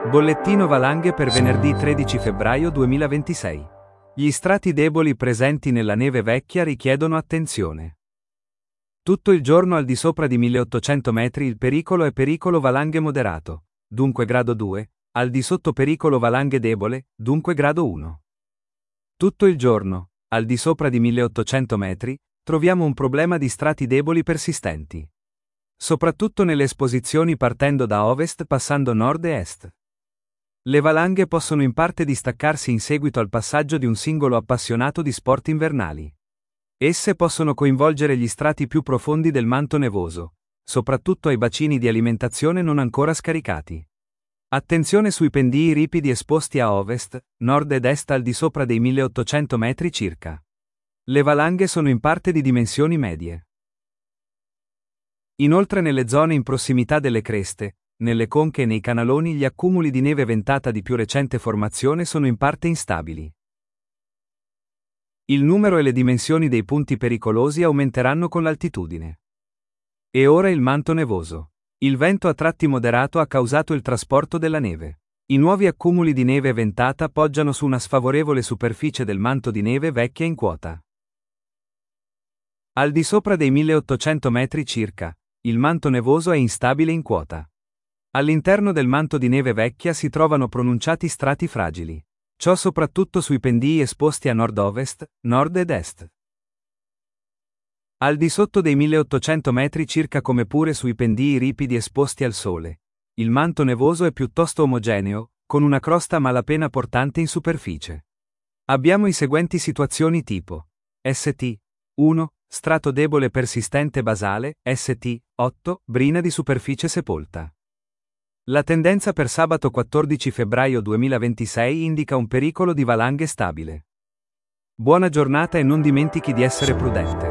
Bollettino valanghe per venerdì 13 febbraio 2026. Gli strati deboli presenti nella neve vecchia richiedono attenzione. Tutto il giorno al di sopra di 1800 metri il pericolo è pericolo valanghe moderato, dunque grado 2, al di sotto pericolo valanghe debole, dunque grado 1. Tutto il giorno, al di sopra di 1800 metri, troviamo un problema di strati deboli persistenti. Soprattutto nelle esposizioni partendo da ovest passando nord e est. Le valanghe possono in parte distaccarsi in seguito al passaggio di un singolo appassionato di sport invernali. Esse possono coinvolgere gli strati più profondi del manto nevoso, soprattutto ai bacini di alimentazione non ancora scaricati. Attenzione sui pendii ripidi esposti a ovest, nord ed est al di sopra dei 1800 metri circa. Le valanghe sono in parte di dimensioni medie. Inoltre nelle zone in prossimità delle creste, nelle conche e nei canaloni gli accumuli di neve ventata di più recente formazione sono in parte instabili. Il numero e le dimensioni dei punti pericolosi aumenteranno con l'altitudine. E ora il manto nevoso. Il vento a tratti moderato ha causato il trasporto della neve. I nuovi accumuli di neve ventata poggiano su una sfavorevole superficie del manto di neve vecchia in quota. Al di sopra dei 1800 metri circa, il manto nevoso è instabile in quota. All'interno del manto di neve vecchia si trovano pronunciati strati fragili. Ciò soprattutto sui pendii esposti a nord-ovest, nord ed est. Al di sotto dei 1800 metri circa come pure sui pendii ripidi esposti al sole. Il manto nevoso è piuttosto omogeneo, con una crosta malapena portante in superficie. Abbiamo i seguenti situazioni tipo St. 1. Strato debole persistente basale, St. 8. Brina di superficie sepolta. La tendenza per sabato 14 febbraio 2026 indica un pericolo di valanghe stabile. Buona giornata e non dimentichi di essere prudente.